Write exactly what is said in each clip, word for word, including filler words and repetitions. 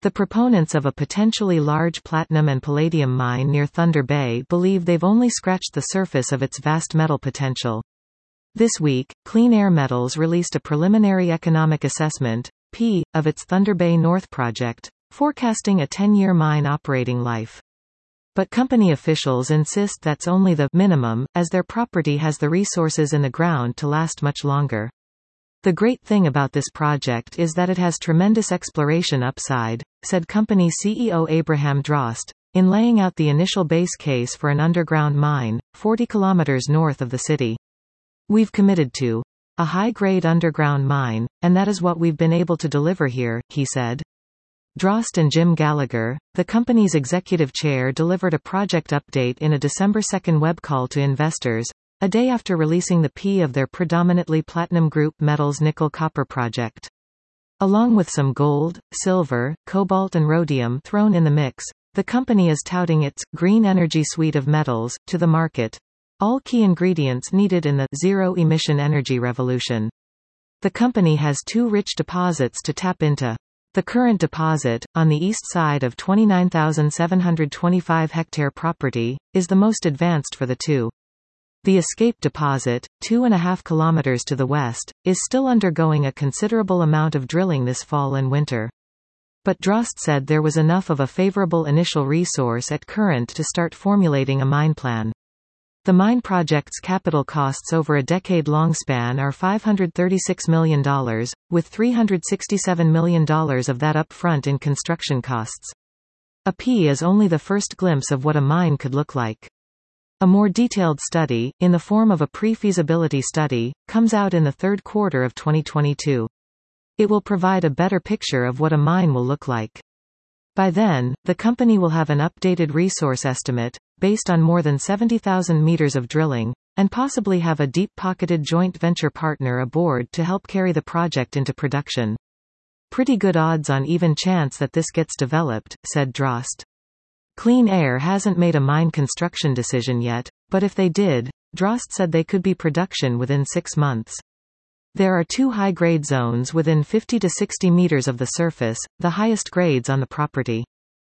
The proponents of a potentially large platinum and palladium mine near Thunder Bay believe they've only scratched the surface of its vast metal potential. This week, Clean Air Metals released a preliminary economic assessment, P, of its Thunder Bay North project, forecasting a ten-year mine operating life. But company officials insist that's only the minimum, as their property has the resources in the ground to last much longer. The great thing about this project is that it has tremendous exploration upside, said company C E O Abraham Drost, in laying out the initial base case for an underground mine, forty kilometers north of the city. We've committed to a high-grade underground mine, and that is what we've been able to deliver here, he said. Drost and Jim Gallagher, the company's executive chair, delivered a project update in a December second web call to investors, a day after releasing the P of their predominantly platinum group metals nickel-copper project. Along with some gold, silver, cobalt and rhodium thrown in the mix, the company is touting its green energy suite of metals to the market, all key ingredients needed in the zero-emission energy revolution. The company has two rich deposits to tap into. The current deposit, on the east side of twenty-nine thousand seven hundred twenty-five hectare property, is the most advanced for the two. The Escape deposit, two and a half kilometers to the west, is still undergoing a considerable amount of drilling this fall and winter. But Drost said there was enough of a favorable initial resource at current to start formulating a mine plan. The mine project's capital costs over a decade-long span are five hundred thirty-six million dollars, with three hundred sixty-seven million dollars of that up front in construction costs. A P is only the first glimpse of what a mine could look like. A more detailed study, in the form of a pre-feasibility study, comes out in the third quarter of twenty twenty-two. It will provide a better picture of what a mine will look like. By then, the company will have an updated resource estimate, based on more than seventy thousand meters of drilling, and possibly have a deep-pocketed joint venture partner aboard to help carry the project into production. Pretty good odds on even chance that this gets developed, said Drost. Clean Air hasn't made a mine construction decision yet, but if they did, Drost said they could be production within six months. There are two high-grade zones within fifty to sixty meters of the surface, the highest grades on the property.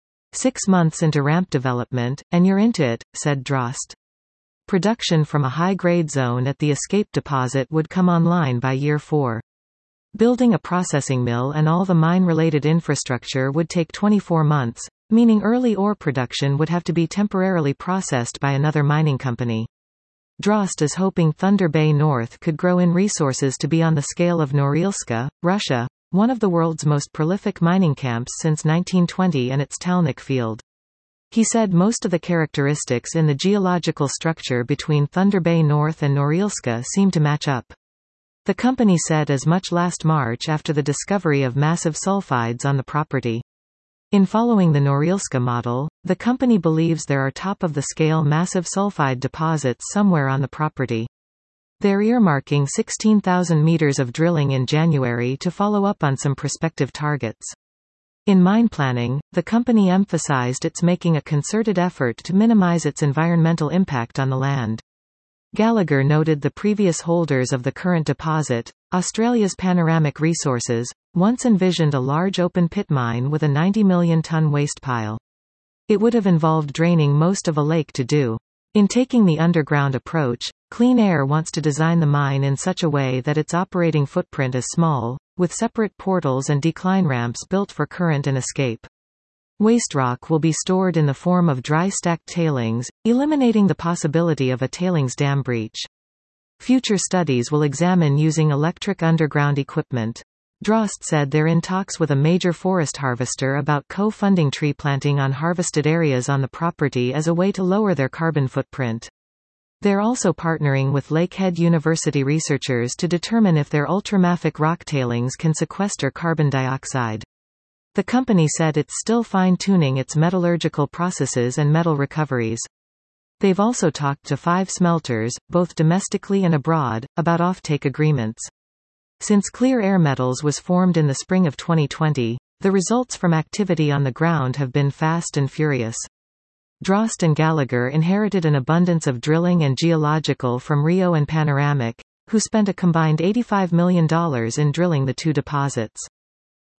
Six months into ramp development, and you're into it, said Drost. Production from a high-grade zone at the Escape deposit would come online by year four. Building a processing mill and all the mine-related infrastructure would take twenty-four months, meaning early ore production would have to be temporarily processed by another mining company. Drost is hoping Thunder Bay North could grow in resources to be on the scale of Norilsk, Russia, one of the world's most prolific mining camps since nineteen twenty, and its Talnik field. He said most of the characteristics in the geological structure between Thunder Bay North and Norilsk seem to match up. The company said as much last March after the discovery of massive sulfides on the property. In following the Norilsk model, the company believes there are top-of-the-scale massive sulfide deposits somewhere on the property. They're earmarking sixteen thousand meters of drilling in January to follow up on some prospective targets. In mine planning, the company emphasized it's making a concerted effort to minimize its environmental impact on the land. Gallagher noted the previous holders of the current deposit, Australia's Panoramic Resources, once envisioned a large open-pit mine with a ninety million ton waste pile. It would have involved draining most of a lake to do. In taking the underground approach, Clean Air wants to design the mine in such a way that its operating footprint is small, with separate portals and decline ramps built for current and escape. Waste rock will be stored in the form of dry stacked tailings, eliminating the possibility of a tailings dam breach. Future studies will examine using electric underground equipment. Drost said they're in talks with a major forest harvester about co-funding tree planting on harvested areas on the property as a way to lower their carbon footprint. They're also partnering with Lakehead University researchers to determine if their ultramafic rock tailings can sequester carbon dioxide. The company said it's still fine-tuning its metallurgical processes and metal recoveries. They've also talked to five smelters, both domestically and abroad, about offtake agreements. Since Clear Air Metals was formed in the spring of twenty twenty, the results from activity on the ground have been fast and furious. Drost and Gallagher inherited an abundance of drilling and geological from Rio and Panoramic, who spent a combined eighty-five million dollars in drilling the two deposits.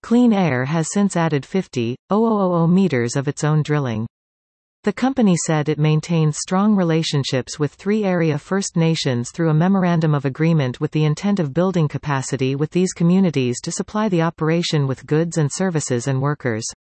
Clean Air has since added fifty thousand meters of its own drilling. The company said it maintains strong relationships with three area First Nations through a memorandum of agreement with the intent of building capacity with these communities to supply the operation with goods and services and workers.